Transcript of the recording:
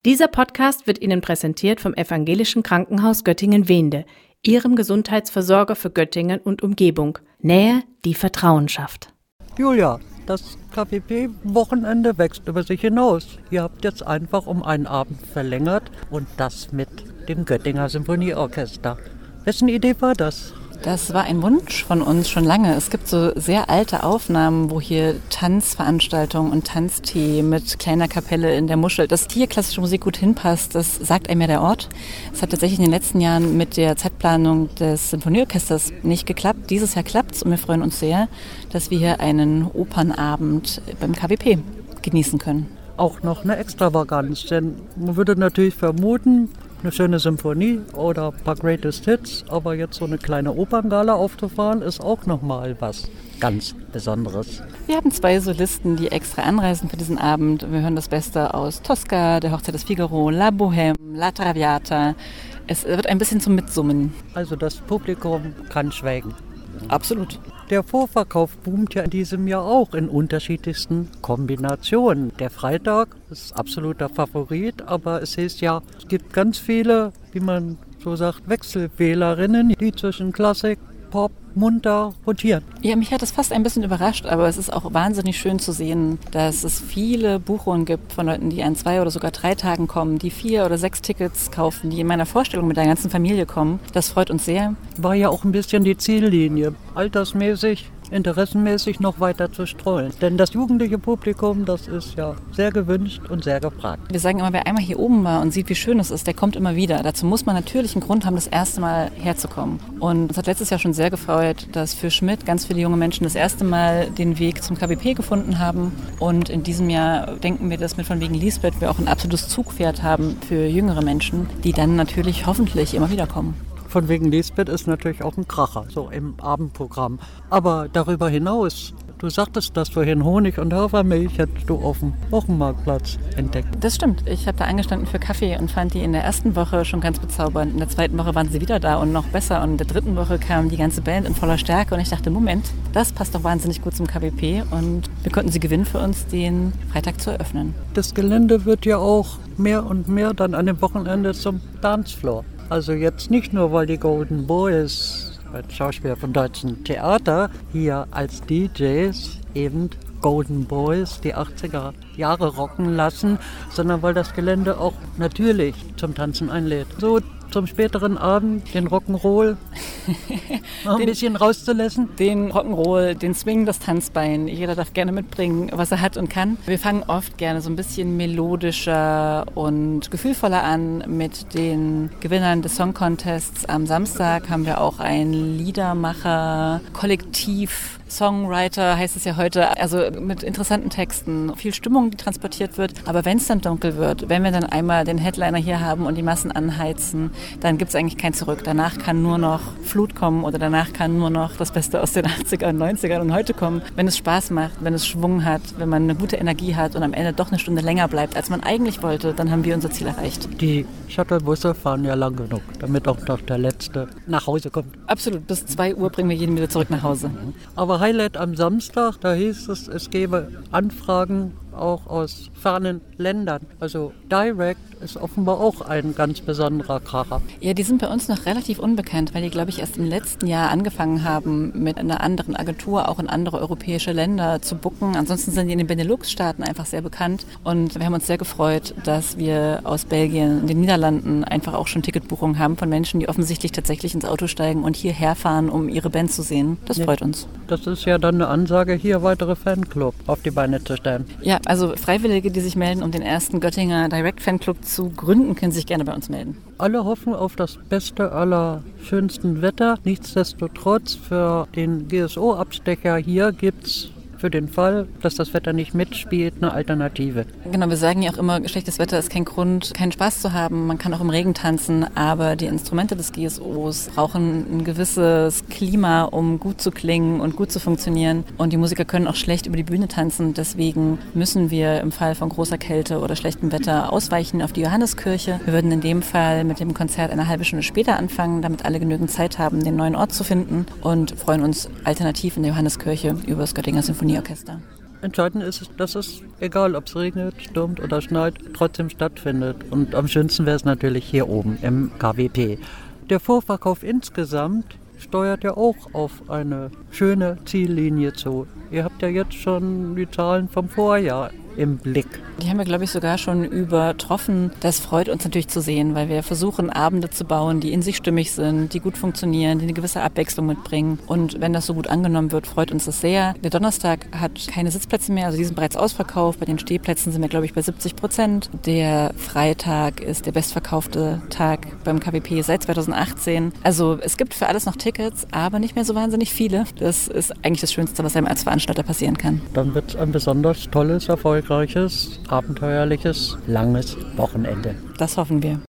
Dieser Podcast wird Ihnen präsentiert vom Evangelischen Krankenhaus Göttingen-Wehnde, Ihrem Gesundheitsversorger für Göttingen und Umgebung. Nähe, die Vertrauen schafft. Julia, das KPP-Wochenende wächst über sich hinaus. Ihr habt jetzt einfach um einen Abend verlängert und das mit dem Göttinger Symphonieorchester. Wessen Idee war das? Das war ein Wunsch von uns schon lange. Es gibt so sehr alte Aufnahmen, wo hier Tanzveranstaltungen und Tanztee mit kleiner Kapelle in der Muschel, dass hier klassische Musik gut hinpasst, das sagt einem ja der Ort. Es hat tatsächlich in den letzten Jahren mit der Zeitplanung des Symphonieorchesters nicht geklappt. Dieses Jahr klappt's und wir freuen uns sehr, dass wir hier einen Opernabend beim KWP genießen können. Auch noch eine Extravaganz, denn man würde natürlich vermuten, eine schöne Symphonie oder ein paar Greatest Hits, aber jetzt so eine kleine Operngala aufzufahren, ist auch nochmal was ganz Besonderes. Wir haben 2 Solisten, die extra anreisen für diesen Abend. Wir hören das Beste aus Tosca, der Hochzeit des Figaro, La Bohème, La Traviata. Es wird ein bisschen zum Mitsummen. Also das Publikum kann schweigen. Absolut. Der Vorverkauf boomt ja in diesem Jahr auch in unterschiedlichsten Kombinationen. Der Freitag ist absoluter Favorit, aber es heißt ja, es gibt ganz viele, wie man so sagt, Wechselwählerinnen, die zwischen Klassik, Pop, munter rotieren. Ja, mich hat das fast ein bisschen überrascht, aber es ist auch wahnsinnig schön zu sehen, dass es viele Buchungen gibt von Leuten, die an 2 oder sogar 3 Tagen kommen, die 4 oder 6 Tickets kaufen, die in meiner Vorstellung mit der ganzen Familie kommen. Das freut uns sehr. War ja auch ein bisschen die Ziellinie, altersmäßig, interessenmäßig noch weiter zu streuen. Denn das jugendliche Publikum, das ist ja sehr gewünscht und sehr gefragt. Wir sagen immer, wer einmal hier oben war und sieht, wie schön es ist, der kommt immer wieder. Dazu muss man natürlich einen Grund haben, das erste Mal herzukommen. Und uns hat letztes Jahr schon sehr gefreut, dass für Schmidt ganz viele junge Menschen das erste Mal den Weg zum KWP gefunden haben. Und in diesem Jahr denken wir, dass mit von wegen Lisbeth wir auch ein absolutes Zugpferd haben für jüngere Menschen, die dann natürlich hoffentlich immer wieder kommen. Von wegen Lisbeth ist natürlich auch ein Kracher, so im Abendprogramm. Aber darüber hinaus, du sagtest das vorhin, Honig und Hafermilch hättest du auf dem Wochenmarktplatz entdeckt. Das stimmt. Ich habe da angestanden für Kaffee und fand die in der ersten Woche schon ganz bezaubernd. In der zweiten Woche waren sie wieder da und noch besser. Und in der dritten Woche kam die ganze Band in voller Stärke. Und ich dachte, Moment, das passt doch wahnsinnig gut zum KWP. Und wir konnten sie gewinnen für uns, den Freitag zu eröffnen. Das Gelände wird ja auch mehr und mehr dann an dem Wochenende zum Dancefloor. Also jetzt nicht nur, weil die Golden Boys, Schauspieler vom Deutschen Theater, hier als DJs eben Golden Boys die 80er Jahre rocken lassen, sondern weil das Gelände auch natürlich zum Tanzen einlädt. So zum späteren Abend den Rock'n'Roll noch ein bisschen rauszulassen. Den Rock'n'Roll, den Swing, das Tanzbein. Jeder darf gerne mitbringen, was er hat und kann. Wir fangen oft gerne so ein bisschen melodischer und gefühlvoller an mit den Gewinnern des Song Contests. Am Samstag haben wir auch ein Liedermacher-Kollektiv. Songwriter heißt es ja heute, also mit interessanten Texten, viel Stimmung, die transportiert wird. Aber wenn es dann dunkel wird, wenn wir dann einmal den Headliner hier haben und die Massen anheizen, dann gibt es eigentlich kein Zurück. Danach kann nur noch Flut kommen oder danach kann nur noch das Beste aus den 80ern, 90ern und heute kommen. Wenn es Spaß macht, wenn es Schwung hat, wenn man eine gute Energie hat und am Ende doch eine Stunde länger bleibt, als man eigentlich wollte, dann haben wir unser Ziel erreicht. Die Shuttlebusse fahren ja lang genug, damit auch noch der Letzte nach Hause kommt. Absolut, bis 2 Uhr bringen wir jeden wieder zurück nach Hause. Aber Highlight am Samstag, da hieß es, es gäbe Anfragen auch aus fernen Ländern. Also Direct ist offenbar auch ein ganz besonderer Kracher. Ja, die sind bei uns noch relativ unbekannt, weil die, glaube ich, erst im letzten Jahr angefangen haben, mit einer anderen Agentur auch in andere europäische Länder zu booken. Ansonsten sind die in den Benelux-Staaten einfach sehr bekannt. Und wir haben uns sehr gefreut, dass wir aus Belgien, den Niederlanden einfach auch schon Ticketbuchungen haben von Menschen, die offensichtlich tatsächlich ins Auto steigen und hierher fahren, um ihre Band zu sehen. Das freut uns. Das ist ja dann eine Ansage, hier weitere Fanclub auf die Beine zu stellen. Ja, also Freiwillige, die sich melden, um den ersten Göttinger Direct Fanclub zu gründen, können sich gerne bei uns melden. Alle hoffen auf das beste aller schönsten Wetter. Nichtsdestotrotz für den GSO-Abstecher hier gibt's für den Fall, dass das Wetter nicht mitspielt, eine Alternative. Genau, wir sagen ja auch immer, schlechtes Wetter ist kein Grund, keinen Spaß zu haben. Man kann auch im Regen tanzen, aber die Instrumente des GSOs brauchen ein gewisses Klima, um gut zu klingen und gut zu funktionieren. Und die Musiker können auch schlecht über die Bühne tanzen. Deswegen müssen wir im Fall von großer Kälte oder schlechtem Wetter ausweichen auf die Johanneskirche. Wir würden in dem Fall mit dem Konzert eine halbe Stunde später anfangen, damit alle genügend Zeit haben, den neuen Ort zu finden und freuen uns alternativ in der Johanneskirche über das Göttinger Symphonieorchester. Entscheidend ist, dass es, egal ob es regnet, stürmt oder schneit, trotzdem stattfindet. Und am schönsten wäre es natürlich hier oben im KWP. Der Vorverkauf insgesamt steuert ja auch auf eine schöne Ziellinie zu. Ihr habt ja jetzt schon die Zahlen vom Vorjahr im Blick. Die haben wir, glaube ich, sogar schon übertroffen. Das freut uns natürlich zu sehen, weil wir versuchen, Abende zu bauen, die in sich stimmig sind, die gut funktionieren, die eine gewisse Abwechslung mitbringen. Und wenn das so gut angenommen wird, freut uns das sehr. Der Donnerstag hat keine Sitzplätze mehr, also die sind bereits ausverkauft. Bei den Stehplätzen sind wir, glaube ich, bei 70%. Der Freitag ist der bestverkaufte Tag beim KWP seit 2018. Also es gibt für alles noch Tickets, aber nicht mehr so wahnsinnig viele. Das ist eigentlich das Schönste, was einem als Veranstalter passieren kann. Dann wird es ein besonders tolles, erfolgreiches, abenteuerliches, langes Wochenende. Das hoffen wir.